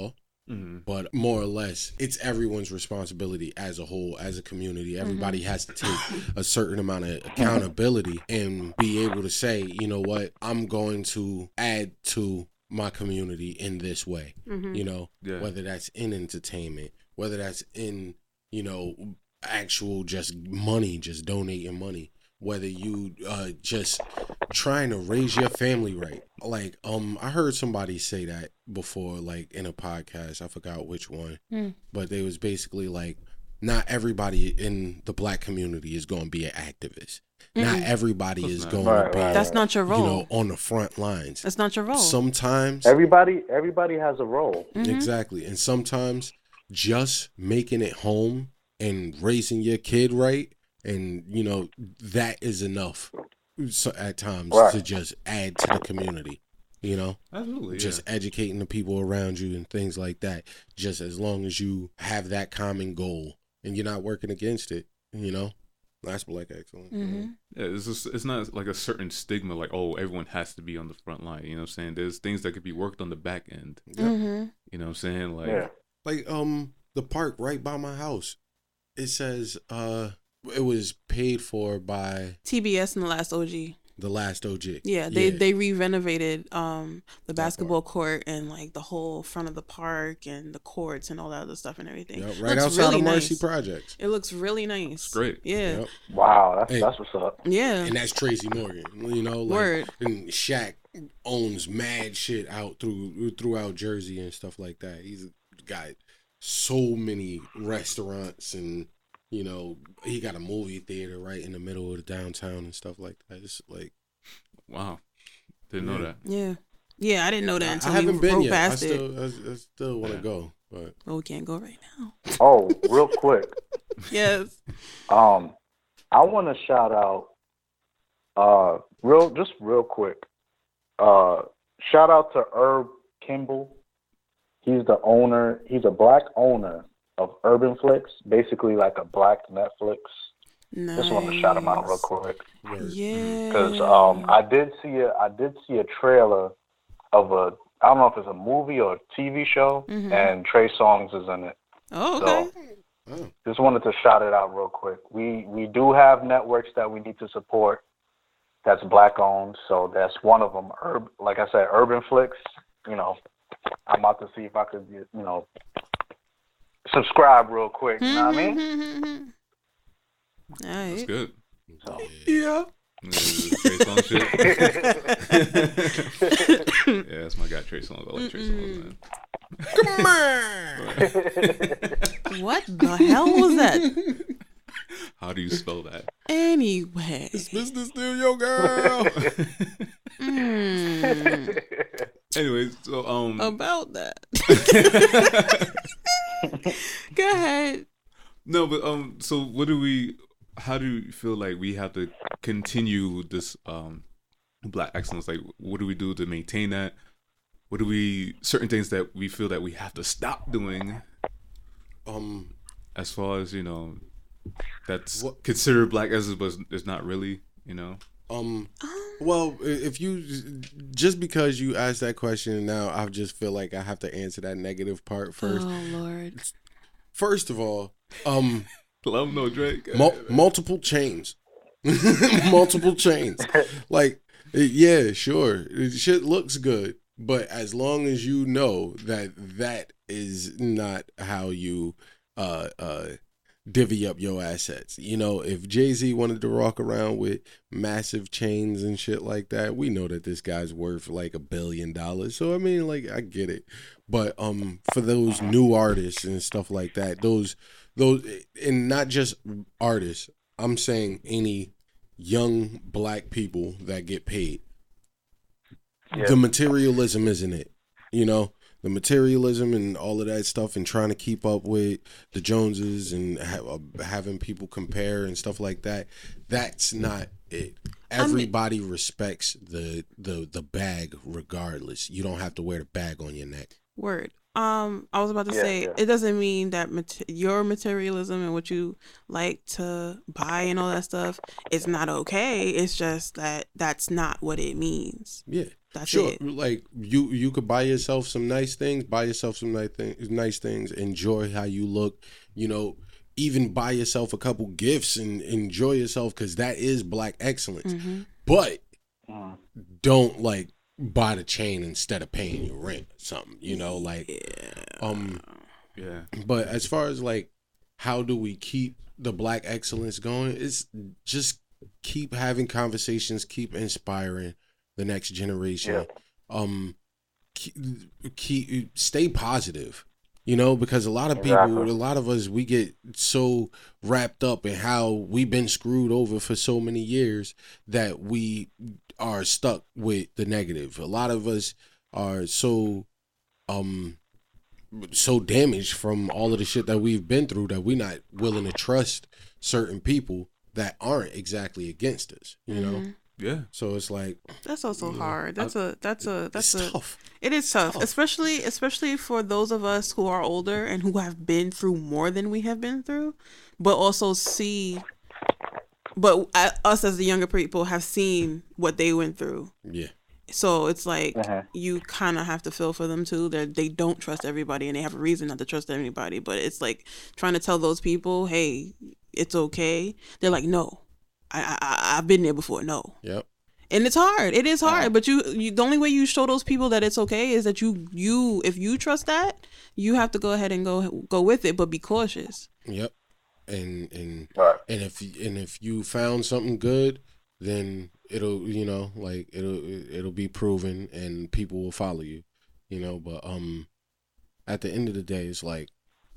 Mm-hmm. But more or less, it's everyone's responsibility as a whole, as a community. Everybody mm-hmm. has to take a certain amount of accountability and be able to say, you know what, I'm going to add to my community in this way. Mm-hmm. You know, yeah. whether that's in entertainment, whether that's in, you know, actual just money, just donating money. Whether you uh, just trying to raise your family right. Like, um, I heard somebody say that before, like in a podcast. I forgot which one, mm. but they was basically like, not everybody in the black community is going to be an activist. Mm-mm. Not everybody That's is not. going right, to be. Right, That's right. not your role. You know, on the front lines. That's not your role. Sometimes everybody, everybody has a role. Mm-hmm. Exactly, and sometimes just making it home and raising your kid right. And, you know, that is enough so at times right. to just add to the community, you know? Absolutely, just yeah. educating the people around you and things like that. Just as long as you have that common goal and you're not working against it, you know? That's black excellence. Mm-hmm. Yeah, it's just, it's not like a certain stigma like, oh, everyone has to be on the front line. You know what I'm saying? There's things that could be worked on the back end. Mm-hmm. You know what I'm saying? Like, yeah. like um the park right by my house. It says, uh, it was paid for by T B S and The Last O G. The Last O G. Yeah, they yeah. they re-renovated um the basketball court and like the whole front of the park and the courts and all that other stuff and everything. Yep, right outside really of Marcy nice. Projects. It looks really nice. It's great. Yeah. Yep. Wow, that's and, that's what's up. Yeah. And that's Tracy Morgan. You know, like, Word. And Shaq owns mad shit out through throughout Jersey and stuff like that. He's got so many restaurants and. You know, he got a movie theater right in the middle of the downtown and stuff like that. It's like, wow, didn't yeah. know that. Yeah, yeah, I didn't know that until I haven't we been wrote yet. past I it. still, I, I still want to yeah. go, but well, we can't go right now. Oh, real quick. Yes. Um, I want to shout out, uh, real just real quick. Uh, shout out to Herb Kimball. He's the owner. He's a black owner of Urban Flicks, basically like a black Netflix. Nice. Just want to shout him out real quick. Yeah. Because um, I did see a I did see a trailer of a I don't know if it's a movie or a T V show, mm-hmm. and Trey Songz is in it. Oh, okay. So, just wanted to shout it out real quick. We we do have networks that we need to support. That's black owned, so that's one of them. Urb, like I said, Urban Flicks. You know, I'm about to see if I could get you know. subscribe real quick, you know what I mean? That's good. So. Yeah. Trey Songz shit. Yeah, that's my guy, Trey Songz. I like Trey Songz, man. Come on. What the hell was that? How do you spell that? Anyway. Is business still your girl? mm. Anyways, so um about that. Go ahead. No, but um so what do we how do you feel like we have to continue this um black excellence? Like what do we do to maintain that? What do we certain things that we feel that we have to stop doing? Um as far as, you know, that's what, considered black excellence but it's not really, you know? Um well, if you just because you asked that question now, I just feel like I have to answer that negative part first. Oh Lord! First of all, um, love no Drake. Mul- multiple chains, multiple chains. Like, yeah, sure, shit looks good, but as long as you know that that is not how you uh uh. divvy up your assets. You know, if Jay-Z wanted to walk around with massive chains and shit like that, we know that this guy's worth like a billion dollars. So I mean, like, I get it. But um for those new artists and stuff like that, those those and not just artists, I'm saying any young black people that get paid. Yeah. The materialism isn't it, you know? The materialism and all of that stuff and trying to keep up with the Joneses and ha- having people compare and stuff like that, that's not it. Everybody I mean, respects the, the, the bag regardless. You don't have to wear the bag on your neck. Word. Um, I was about to Yeah, say yeah. it doesn't mean that mat- your materialism and what you like to buy and all that stuff is not okay. It's just that that's not what it means. Yeah. That's Sure, it. like you, you could buy yourself some nice things, buy yourself some nice things, nice things. Enjoy how you look, you know. Even buy yourself a couple gifts and enjoy yourself, because that is Black excellence. Mm-hmm. But Mm. don't like buy the chain instead of paying your rent or something. You know, like Yeah. um. Yeah. But as far as like, how do we keep the Black excellence going? It's just keep having conversations, keep inspiring the next generation. Yeah. Um, keep, keep stay positive. You know, because a lot of people, Exactly. a lot of us, we get so wrapped up in how we've been screwed over for so many years that we are stuck with the negative. A lot of us are so, um, so damaged from all of the shit that we've been through that we're not willing to trust certain people that aren't exactly against us. You know, Mhm. Yeah. so it's like That's also Yeah. hard. That's a that's a that's it's a tough. it is tough, tough. especially especially for those of us who are older and who have been through more than we have been through, but also see, but uh, us as the younger people have seen what they went through. Yeah, So it's like Uh-huh. you kind of have to feel for them too. That they don't trust everybody and they have a reason not to trust anybody. But it's like trying to tell those people, hey, it's okay. They're like, no, I I I've been there before. No. yep. And it's hard. It is hard. Uh-huh. But you, you, the only way you show those people that it's okay is that you, you, if you trust that, you have to go ahead and go, go with it, but be cautious. Yep. And and Right. and if and if you found something good, then it'll, you know, like it'll it'll be proven and people will follow you, you know. But um, at the end of the day, it's like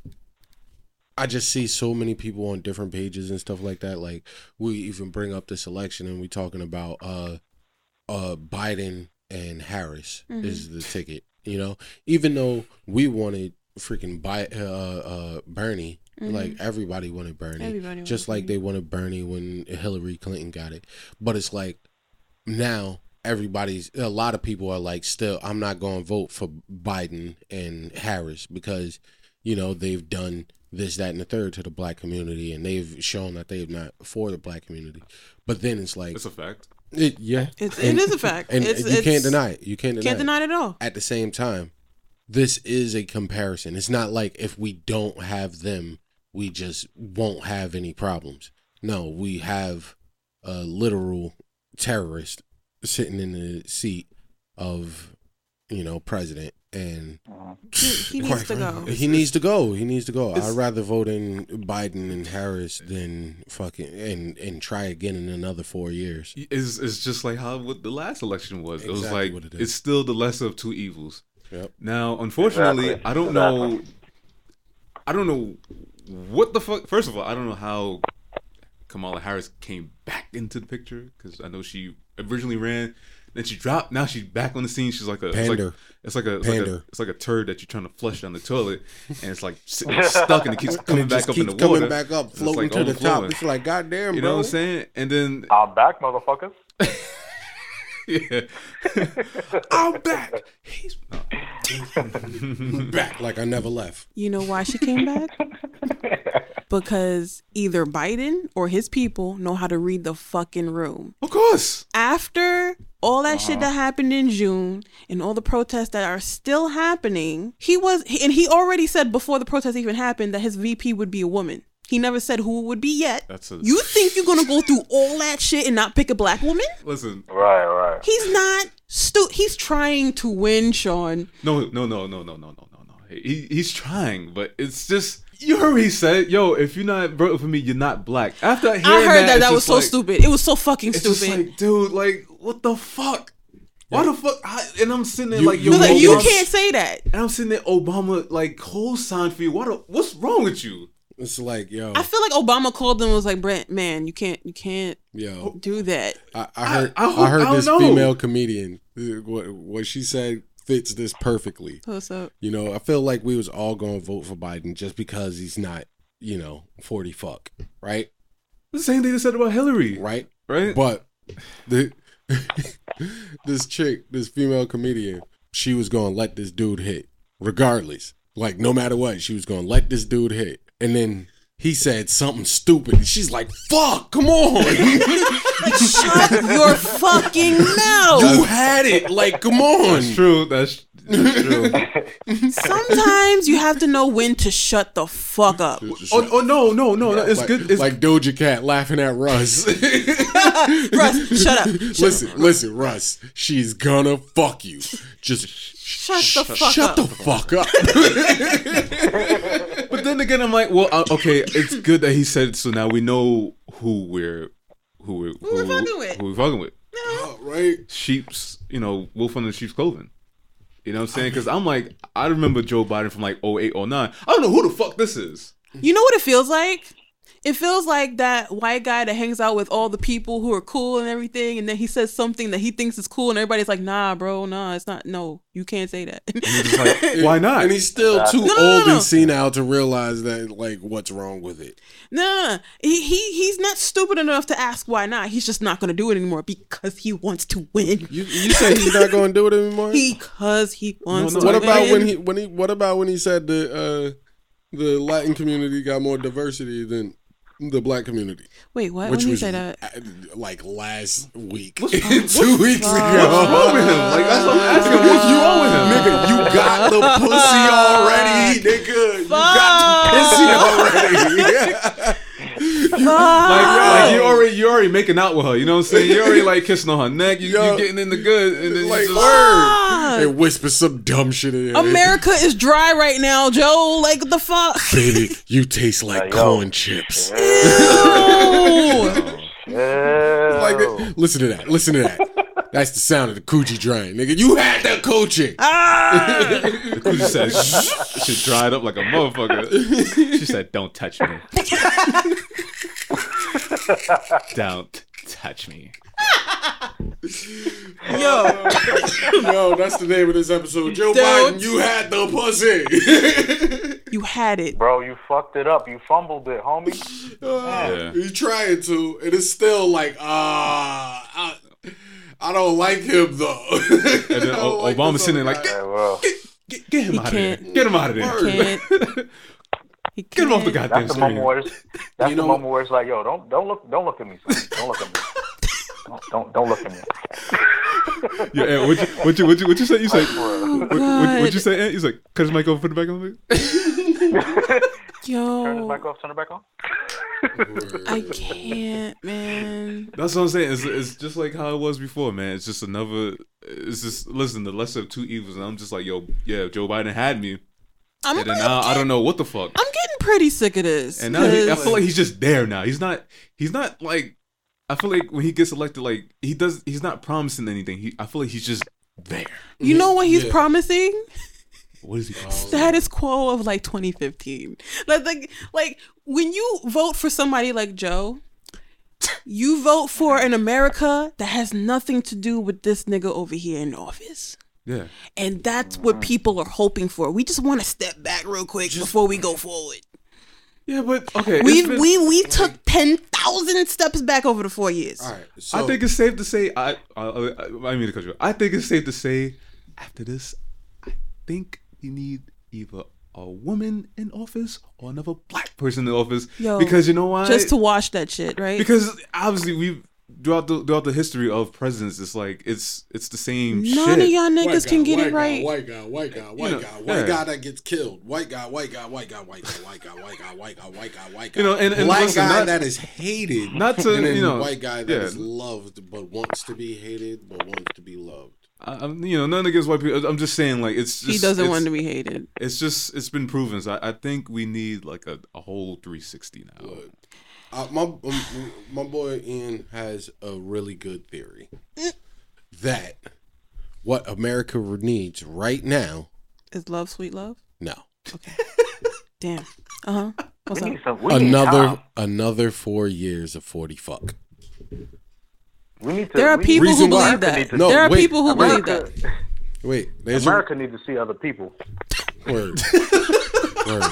I just see so many people on different pages and stuff like that. Like we even bring up this election and we talking about uh uh Biden and Harris Mhm. is the ticket, you know. Even though we wanted freaking Bi- uh uh Bernie. Mhm. Like everybody wanted Bernie, Everybody just wanted like they wanted Bernie when Hillary Clinton got it. But it's like now everybody's a lot of people are like, still, I'm not going to vote for Biden and Harris because you know they've done this, that, and the third to the Black community, and they've shown that they're not for the Black community. But then it's like, It's a fact. it, yeah, It's, and, it is a fact. and it's, you it's, can't deny it. You can't deny Can't it. deny it at all. At the same time, this is a comparison. It's not like if we don't have them, we just won't have any problems. No, we have a literal terrorist sitting in the seat of, you know, president, and He, he needs to go. He needs to go. He needs to go. It's- I'd rather vote in Biden and Harris than fucking and and try again in another four years. It's, it's just like how what the last election was. It was Exactly like what it is. it's still the lesser of two evils. Yep. Now, unfortunately, Exactly. I don't know. I don't know what the fuck. First of all, I don't know how Kamala Harris came back into the picture because I know she originally ran, then she dropped. Now she's back on the scene. She's like a Pander. It's like, it's like a it's like a Pander. it's like a turd that you're trying to flush down the toilet, and it's like sitting stuck and it keeps coming It back just up in keeps the water. coming back up, and it's, floating like, to the top. overflowing. It's like, goddamn, You bro. know what I'm saying? And then I'm back, motherfuckers. yeah, I'm back. He's no. Back like I never left. You know why she came back? Because either Biden or his people know how to read the fucking room. Of course. After all that shit that happened in June and all the protests that are still happening, he was, and he already said before the protests even happened that his V P would be a woman. He never said who it would be yet. That's a You think you're gonna go through all that shit and not pick a black woman? listen. Right, right. He's not stu- He's trying to win, Sean. No, no, no, no, no, no, no, no, no. He he's trying, but it's just you heard what he said. Yo, if you're not voting for me, you're not black. After hearing I heard that it's that was just so like- stupid. It was so fucking It's stupid. just like, dude, like, what the fuck? Why the fuck? I, and I'm sitting there You- like, you yo, He was like, Obama- you can't say that. And I'm sitting there, Obama, like, co-signed for you. What? The, what's wrong with you? It's like, yo, I feel like Obama called them and was like, Brent, man, you can't, you can't yo. do that. I, I heard, I I, hope- heard I don't this know. female comedian. What, what she said fits this perfectly. What's up? You know, I feel like we was all going to vote for Biden just because he's not, you know, forty fuck, right? The same thing they said about Hillary, Right? right? But the this chick, this female comedian, she was going to let this dude hit. regardless. Like, no matter what, she was going to let this dude hit. And then he said something stupid. And she's like, fuck, come on. Shut your fucking mouth. You had it. Like, come on. That's true. That's, that's true. Sometimes you have to know when to shut the fuck up. oh, oh, no, no, no. no it's like, good. It's like Doja Cat laughing at Russ. Russ, shut up. Shut listen, up. listen, Russ. She's gonna fuck you. Just shut the fuck shut up. the fuck up. But then again, I'm like, well, uh, okay, it's good that he said it, so now we know who we're who we're Who we're fucking with. Who we're fucking with. Oh, right? Sheep's, you know, wolf under sheep's clothing. You know what I'm saying? Because I'm like, I remember Joe Biden from like oh eight, oh nine. I don't know who the fuck this is. You know what it feels like? It feels like that white guy that hangs out with all the people who are cool and everything, and then he says something that he thinks is cool, and everybody's like, nah, bro, nah, it's not. No, you can't say that. And he's just like, why not? And he's still too No, no, no, old no. and senile to realize that, like, what's wrong with it. Nah, nah, nah. He, he he's not stupid enough to ask why not. He's just not going to do it anymore because he wants to win. You you say he's not going to do it anymore? Because he wants No, no, to what win. about when he when he what about when he said the uh, the Latin community got more diversity than the black community? Wait, what? Which When he was said that? uh, like last week, What's- two weeks ago. What's wrong with him? Like, that's what I'm asking. What's wrong with him? Nigga, you got the pussy already, nigga. You got the pussy already. Like, like you already you already making out with her. You know what I'm saying? You already like kissing on her neck. You, Yo. you getting in the good, and then Like, you just, Ah! and whisper some dumb shit in there. America is dry right now, Joe. Like, what the fuck? Baby, you taste like Yeah, yo. corn chips. Ew. Yeah. Like that. Listen to that. Listen to that. That's the sound of the coochie drying, nigga. You had that coochie. Ah! the coochie said, shh. Shit dried up like a motherfucker. She said, "Don't touch me. Don't touch me." Yo, Yo, that's the name of this episode. Joe Don't. Biden, you had the pussy. you had it. Bro, you fucked it up. You fumbled it, homie. Yeah. He's trying to, and it's still like, ah, I, I don't like him though. And then I don't o- like Obama this sitting there other like, guy. Yeah, well, Get, get him He out of there. can't. Get him out of there. Word. Can't. He Get him off the can't. goddamn that's the screen. moment where it's, that's You the know- moment where it's like, yo, don't don't look don't look at me, son. Don't look at me. Don't don't, don't look at me. Yeah, Ant, what you what you what you what you say? You say For real. what, what, what you say? Ant? He's like, cut his mic off, put it back on. Me. Turn this Yo, back off. Turn it back on. I can't, man. That's what I'm saying. It's, it's just like how it was before, man. It's just another. It's just listen, the lesser of two evils, and I'm just like, yo, yeah, Joe Biden had me, I'm, and then I'm now I getting- don't know what the fuck. I'm getting pretty sick of this. And now he, I 'cause- feel like he's just there now. He's not. He's not like. I feel like when he gets elected, like he does. He's not promising anything. He. I feel like he's just there. you know what he's Yeah. promising? What is he? Promising? Status quo of like twenty fifteen. Like, like, like when you vote for somebody like Joe, you vote for an America that has nothing to do with this nigga over here in office. Yeah. And that's what people are hoping for. We just want to step back real quick before we go forward. Yeah, but okay. We it's been- we we took ten thousand steps back over the four years. All right, so I think it's safe to say. I. I, I, I mean to cut you off. I think it's safe to say. After this, I think we need either a woman in office or another black person in office. Yo, because you know why? Just to watch that shit, right? Because obviously we've throughout the throughout the history of presidents, it's like it's it's the same None shit. of y'all white niggas guy, can get white it guy, right. White guy, white guy, white know, guy, white yeah. guy that gets killed. White guy, white guy, white guy, white guy, white guy, white guy, white guy, white guy, white guy. You know, and- and black listen, guy not- that is hated. not to, and then you know, white guy that yeah. is loved but wants to be hated but wants to be loved. I, I'm, you know, none against white people. I'm just saying, like it's just He doesn't it's, want to be hated. It's just it's been proven. So I, I think we need like a, a whole three sixty now. Look, uh, my um, my boy Ian has a really good theory that what America needs right now. Is love sweet love? No, Damn. Uh huh. What's We up? need some. We need another time. another four years of forty fuck. We need to. There are we- people who Reason why- believe that. No, there are wait, people who believe America, that. Wait, there's America needs to see other people. a word. Word.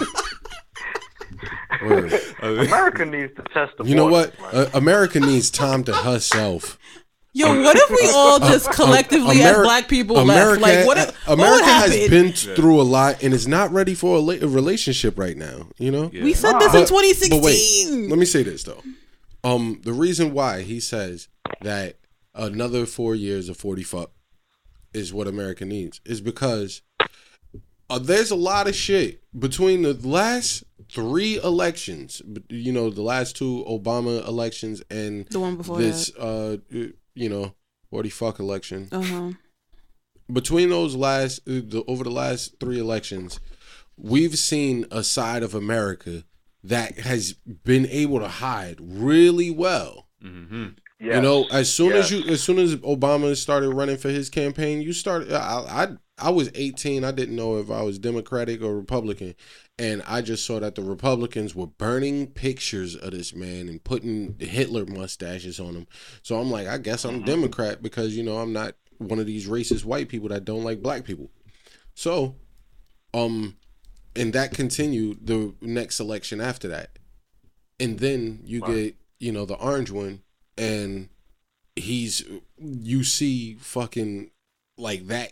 Word. America needs to test the. You know what? waters, man. Uh, America needs time to herself Yo, what if we all just collectively Ameri- as black people America, left? Like, what if America what would has happen? been through a lot and is not ready for a, la- a relationship right now. You know, Yeah. We said Nah. this in But- twenty but wait, sixteen. let me say this though. Um, the reason why he says that another four years of forty fuck is what America needs is because uh, there's a lot of shit between the last three elections. You know, the last two Obama elections and The one before this, uh, you know, forty fuck election. Uh huh. Between those last, uh, the, over the last three elections, we've seen a side of America that has been able to hide really well. Mm-hmm. Yes. You know, as soon Yes. as you, as soon as Obama started running for his campaign, you started. I, I, I was eighteen. I didn't know if I was Democratic or Republican, and I just saw that the Republicans were burning pictures of this man and putting Hitler mustaches on him. So I'm like, I guess I'm Mm-hmm. Democrat because you know I'm not one of these racist white people that don't like black people. So, um, and that continued the next election after that, and then you Wow. get you know the orange one. And he's, you see fucking like that,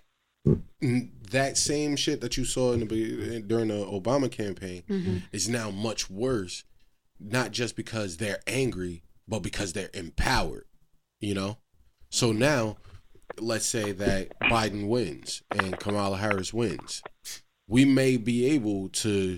that same shit that you saw in the be- during the Obama campaign Mm-hmm. is now much worse, not just because they're angry, but because they're empowered, you know? So now, let's say that Biden wins and Kamala Harris wins. We may be able to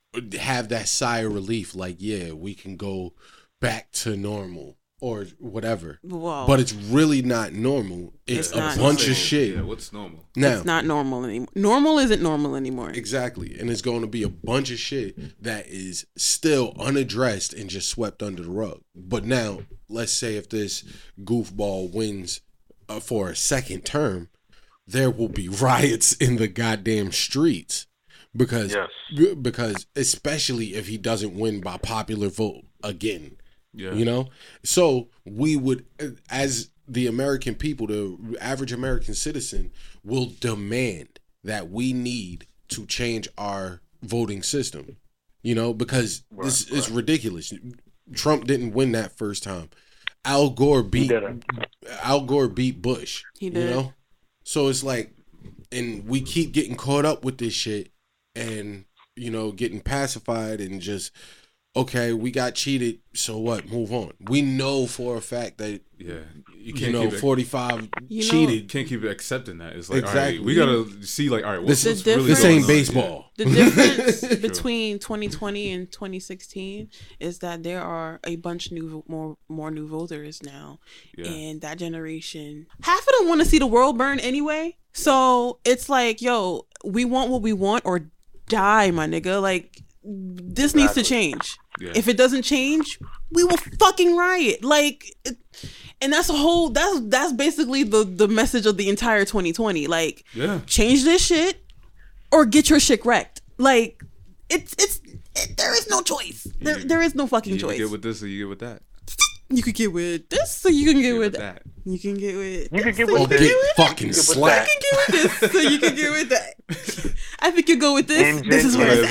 have that sigh of relief, like, yeah, we can go back to normal. Or whatever, Whoa. but it's really not normal. It's, It's a not bunch Saying, of shit. Yeah, what's normal? Now, It's not normal anymore. Normal isn't normal anymore. exactly, and it's going to be a bunch of shit that is still unaddressed and just swept under the rug. But now, let's say if this goofball wins uh, for a second term, there will be riots in the goddamn streets because Yes. because especially if he doesn't win by popular vote again. Yeah. You know, so we would, as the American people, the average American citizen, will demand that we need to change our voting system. You know, because Right, this is right. ridiculous. Trump didn't win that first time. Al Gore He beat didn't. Al Gore beat Bush. He did. You know, so it's like, and we keep getting caught up with this shit, and you know, getting pacified and just. Okay, we got cheated. So what? Move on. We know for a fact that Yeah. You you, can't know keep it, forty-five You know- cheated. you can't keep accepting that. It's like, all Exactly. right, we gotta see, like, all right, what's, This- what's really this going ain't on? baseball. The difference between twenty twenty and twenty sixteen is that there are a bunch new more more new voters now, Yeah. and that generation, half of them want to see the world burn anyway. So it's like, yo, we want what we want or die, my nigga. Like, this needs to change. Yeah. If it doesn't change, we will fucking riot. Like, it, and that's a whole. That's that's basically the the message of the entire twenty twenty. Like, Yeah. change this shit or get your shit wrecked. Like, it's it's it, there is no choice. There You- there is no fucking You choice. get with this or you get with that. You could get with this, so you can get Get with with that. that. You can get with. You can this, get so with you this. can Get get with fucking with slapped. that. You can get with this, so you can get with that. I think you go with this. Engine This is what is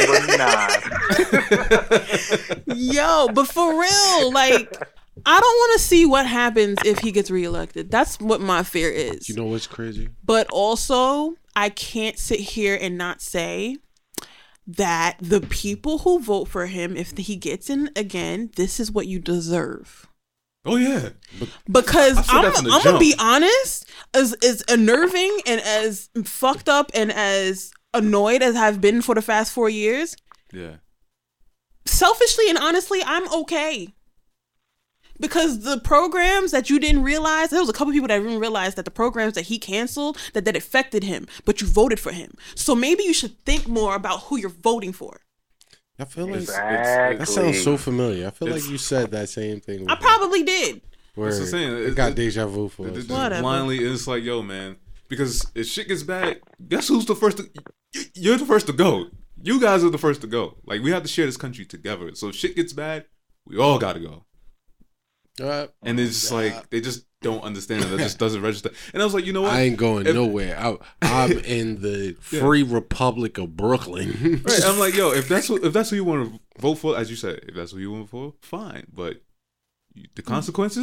I number nine. Yo, but for real, like, I don't want to see what happens if he gets reelected. That's what my fear is. You know what's crazy? But also, I can't sit here and not say that the people who vote for him, if he gets in again, this is what you deserve. Oh, yeah. Because I said I'm, that from the I'm gonna jump. be honest, as as unnerving and as fucked up and as annoyed as I've been for the past four years, Yeah. selfishly and honestly, I'm okay. Because the programs that you didn't realize, there was a couple people that didn't realize that the programs that he canceled, that that affected him, but you voted for him. So maybe you should think more about who you're voting for. I feel like Exactly. that sounds so familiar. I feel It's- like you said that same thing. I probably did. Where That's what I'm saying. it It- got it- deja vu for It- us. it- Whatever. Blindly, it's like, yo, man. Because if shit gets bad, guess who's the first to... y- You're the first to go. You guys are the first to go. Like, we have to share this country together. So if shit gets bad, we all gotta go. Uh, And it's just like, they just don't understand it. That just doesn't register. And I was like, you know what? I ain't going If- nowhere. I, I'm in the free republic of Brooklyn. Right, I'm like, yo, if that's what, if that's who you want to vote for, as you said, if that's who you want for, fine. But you, the consequences,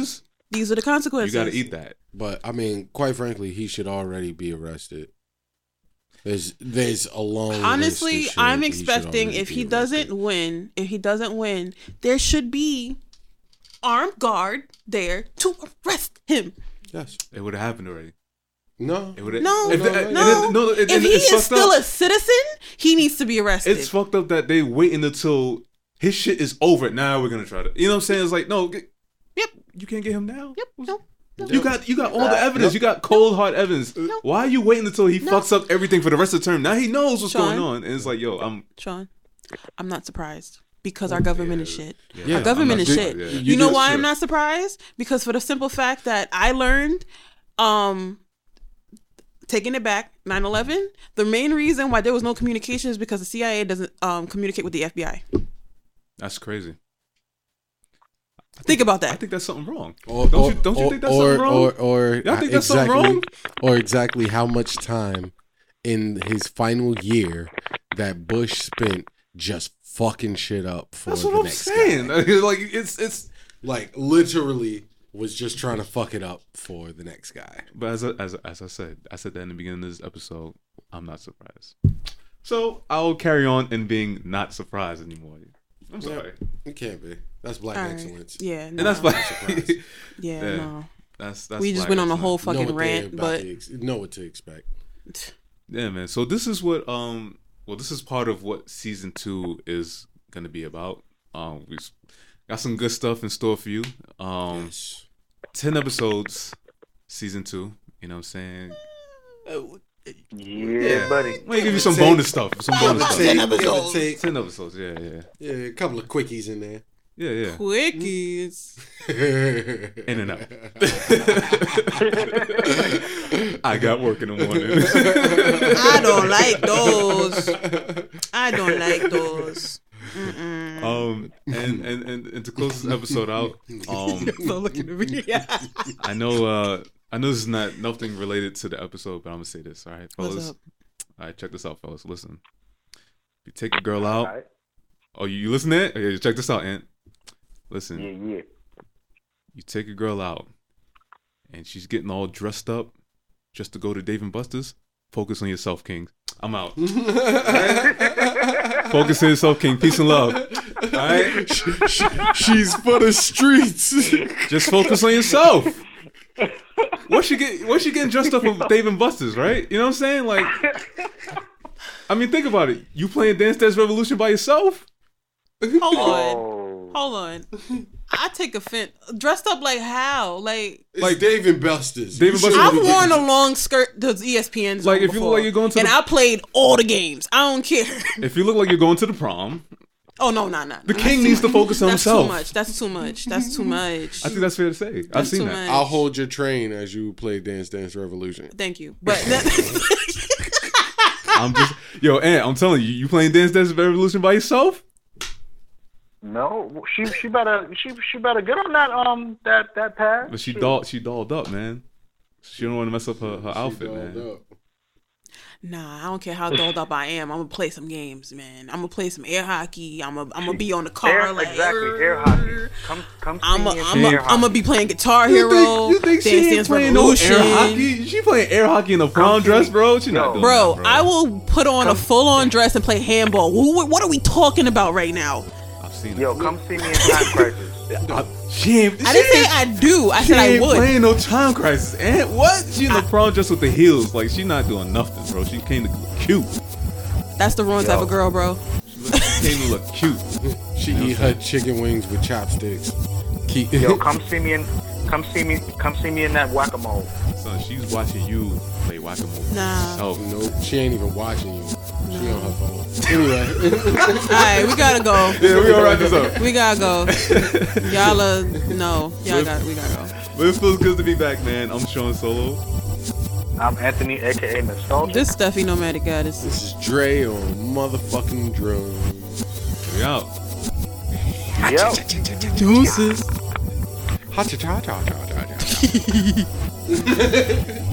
These are the consequences. You got to eat that. But I mean, quite frankly, he should already be arrested. There's there's a long. Honestly, list of shit I'm he expecting should if he already be doesn't arrested. win, if he doesn't win, there should be armed guard there to arrest him. Yes. It would have happened already. No. It would. No, if, no, and- no. and- no, and- If and he it's is fucked still up. a citizen, he needs to be arrested. It's fucked up that they waiting until his shit is over. Now we're gonna try to. You know what I'm saying? It's like no. Get, Yep. You can't get him now. Yep. No. You got you got all the evidence. You got cold hard evidence. Why are you waiting until he No. fucks up everything for the rest of the term? Now he knows what's Sean. going on, and it's like, yo, I'm. Sean, I'm not surprised because our government is shit. Yeah, Our government I'm is not shit. surprised, yeah. You, You know just- why sure. I'm not surprised? Because for the simple fact that I learned, um, taking it back, nine eleven, the main reason why there was no communication is because the C I A doesn't um communicate with the F B I. That's crazy. Think about I that. think that's something wrong. Or, Don't or, you don't you or, think that's or, something wrong? Or, or, Y'all think that's something exactly, wrong? Or exactly how much time in his final year that Bush spent just fucking shit up for That's the what I'm next saying. guy. Like it's it's. Like literally was just trying to fuck it up for the next guy. But as I, as as I said, I said that in the beginning of this episode. I'm not surprised. So I'll carry on in being not surprised anymore. I'm sorry, It can't be. That's black All right. excellence. Yeah, and no. that's why. surprised. yeah, yeah. no. That's that's. We just black went on a excellence. whole Know fucking what they're rant, about but to ex- know what to expect. Yeah, man. So this is what um well this is part of what season two is gonna be about. Um we got some good stuff in store for you. Um Yes. ten episodes, season two, you know what I'm saying? Yeah, buddy. I'm gonna give you some bonus stuff. Some bonus stuff. Ten episodes. Take, Ten episodes, yeah, yeah. yeah, a couple of quickies in there. Yeah, yeah. quickies. In and out. I got work in the morning. I don't like those. I don't like those. Mm-mm. Um and, and, and, and to close this episode out, um So looking at me. I know uh I know this is not nothing related to the episode, but I'm gonna say this, all right, fellas. What's up? All right, check this out, fellas. Listen. If you take a girl out, All right. oh you, you listen to it? Okay, check this out, Ant. Listen. Yeah, yeah. You take a girl out and she's getting all dressed up just to go to Dave and Buster's. Focus on yourself, King. I'm out. Focus on yourself, King. Peace and love. All right? She's for the streets. Just focus on yourself. What's she get? What's she getting dressed up for Dave and Buster's, right? You know what I'm saying? Like, I mean, think about it. You playing Dance Dance Revolution by yourself? Hold on. Oh. Hold on. I take offense. Dressed up like how? Like It's Like- like Dave and Buster's. Dave and You Buster's- shouldn't I've be- worn a long skirt to E S P N. Like, if you look like you're going to and the- I played all the games. I don't care. If you look like you're going to the prom, Oh no, no, no. the king needs to focus on That's himself. too much. That's too much. That's too much. I think that's fair to say. I've That's seen too that. much. I'll hold your train as you play Dance Dance Revolution. Thank you, but I'm just yo, Ant, I'm telling you, you playing Dance Dance Revolution by yourself? No, she she better she she better get on that um that that path. But she dolled she dolled up, man. She don't want to mess up her, her outfit, She dolled man. up. nah, I don't care how dolled up I am. I'm gonna play some games, man. I'm gonna play some air hockey. I'm gonna I'm gonna be on the car Air, like exactly, air hockey. Come come see I'm me a, in I'm a, air I'm gonna hockey. be playing Guitar You Hero. think, you think she Dance ain't Dance playing no Revolution. air hockey? She playing air hockey in a prom Come dress, see- bro? She not Yo. doing Bro, that, I will put on a full on dress and play handball. What, what are we talking about right now? I've seen Yo, it. come see me in Time Crisis. I, she ain't. I she didn't say ain't- I do. I She said I ain't would. playing no time crisis. And what? She in the prom dress with the heels. Like she not doing nothing, bro. She came to look cute. That's the wrong type Yo. of girl, bro. She came to look cute. She eat her chicken wings with chopsticks. Keep, Yo, come see me in come see me come see me in that whack-a-mole. Son, she's watching you play whack-a-mole. Nah. Oh, Nope, she ain't even watching you. She on her phone. Anyway, All right, we gotta go. yeah, we gonna wrap this up. We gotta go. Y'all, uh, no, y'all got. We gotta go. But it feels good to be back, man. I'm Sean Solo. I'm Anthony, aka Nostalgia. This Steffi Nomadic Goddess. this is Dre on motherfucking drums. We out. Yo. Deuces. Ha cha cha cha cha cha cha.